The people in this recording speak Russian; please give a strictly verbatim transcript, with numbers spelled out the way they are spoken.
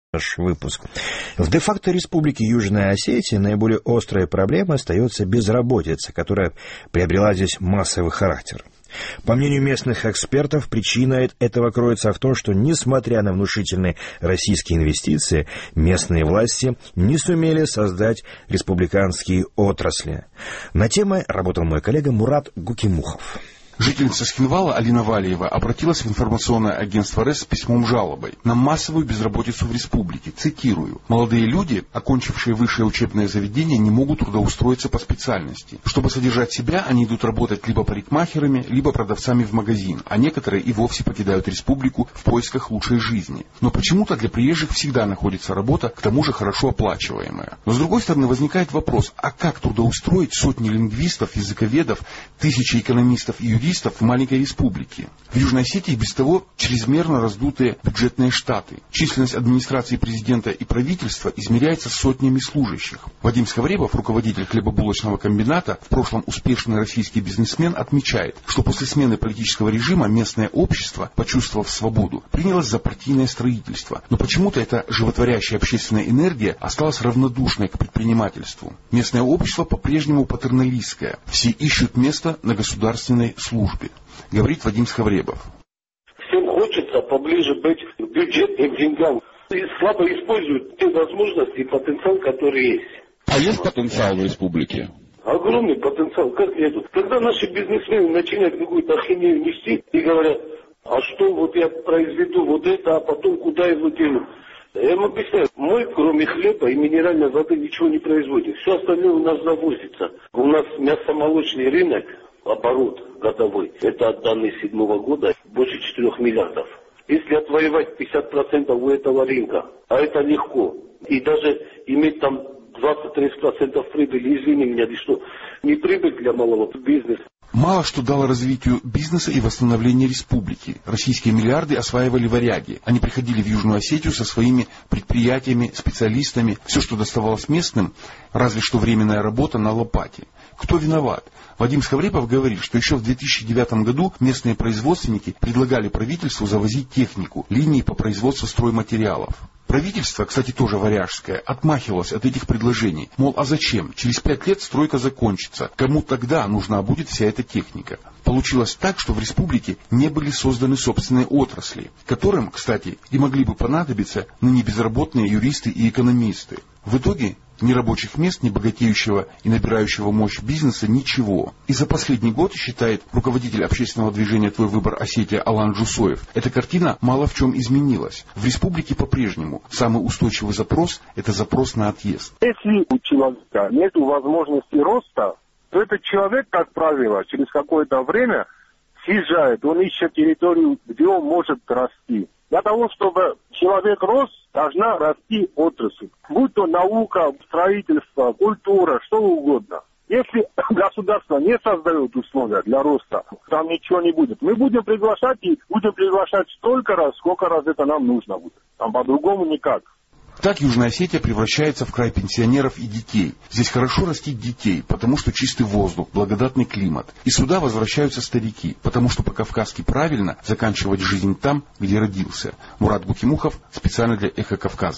Наш выпуск. В де-факто республике Южная Осетия наиболее острая проблема остается безработица, которая приобрела здесь массовый характер. По мнению местных экспертов, причина этого кроется в том, что, несмотря на внушительные российские инвестиции, местные власти не сумели создать республиканские отрасли. На тему работал мой коллега Мурат Гукимухов. Жительница Схинвала Алина Валиева обратилась в информационное агентство РЭС с письмом-жалобой на массовую безработицу в республике. Цитирую. «Молодые люди, окончившие высшее учебное заведение, не могут трудоустроиться по специальности. Чтобы содержать себя, они идут работать либо парикмахерами, либо продавцами в магазин, а некоторые и вовсе покидают республику в поисках лучшей жизни. Но почему-то для приезжих всегда находится работа, к тому же хорошо оплачиваемая. Но с другой стороны возникает вопрос, а как трудоустроить сотни лингвистов, языковедов, тысячи экономистов и юристов в маленькой республике? В Южной Осетии без того чрезмерно раздутые бюджетные штаты. Численность администрации президента и правительства измеряется сотнями служащих. Вадим Схавребов, руководитель хлебобулочного комбината, в прошлом успешный российский бизнесмен, отмечает, что после смены политического режима местное общество, почувствовав свободу, принялось за партийное строительство. Но почему-то эта животворящая общественная энергия осталась равнодушной к предпринимательству. Местное общество по-прежнему патерналистское. Все ищут место на государственной службе. службе, говорит Вадим Схавребов. Всем хочется поближе быть к бюджетным деньгам. И слабо используют те возможности и потенциал, который есть. А есть потенциал в республике? Огромный потенциал. Как нету? Когда наши бизнесмены начинают какую-то ахинею нести и говорят, а что вот я произведу вот это, а потом куда его дену? Я вам объясняю, мы кроме хлеба и минеральной воды ничего не производим. Все остальное у нас завозится. У нас мясомолочный рынок, оборот годовой, это от данных седьмого года, больше четырех миллиардов. Если отвоевать пятьдесят процентов у этого рынка, а это легко, и даже иметь там двадцать-тридцать процентов прибыли, извини меня, что не прибыль для малого бизнеса. Мало что дало развитию бизнеса и восстановлению республики. Российские миллиарды осваивали варяги. Они приходили в Южную Осетию со своими предприятиями, специалистами. Все, что доставалось местным, разве что временная работа на лопате. Кто виноват? Вадим Схавребов говорит, что еще в две тысячи девятом году местные производственники предлагали правительству завозить технику, линии по производству стройматериалов. Правительство, кстати, тоже варяжское, отмахивалось от этих предложений. Мол, а зачем? Через пять лет стройка закончится. Кому тогда нужна будет вся эта техника? Получилось так, что в республике не были созданы собственные отрасли, которым, кстати, и могли бы понадобиться ныне безработные юристы и экономисты. В итоге ни рабочих мест, ни богатеющего и набирающего мощь бизнеса ничего. И за последний год, считает руководитель общественного движения «Твой выбор Осетия» Алан Джусоев, эта картина мало в чем изменилась. В республике по-прежнему самый устойчивый запрос – это запрос на отъезд. Если у человека нет возможности роста, то этот человек, как правило, через какое-то время съезжает, он ищет территорию, где он может расти. Для того, чтобы человек рос, должна расти отрасль. Будь то наука, строительство, культура, что угодно. Если государство не создает условия для роста, там ничего не будет. Мы будем приглашать и будем приглашать столько раз, сколько раз это нам нужно будет. Там по-другому никак. Так Южная Осетия превращается в край пенсионеров и детей. Здесь хорошо растить детей, потому что чистый воздух, благодатный климат. И сюда возвращаются старики, потому что по-кавказски правильно заканчивать жизнь там, где родился. Мурат Гукимухов, специально для Эхо Кавказа.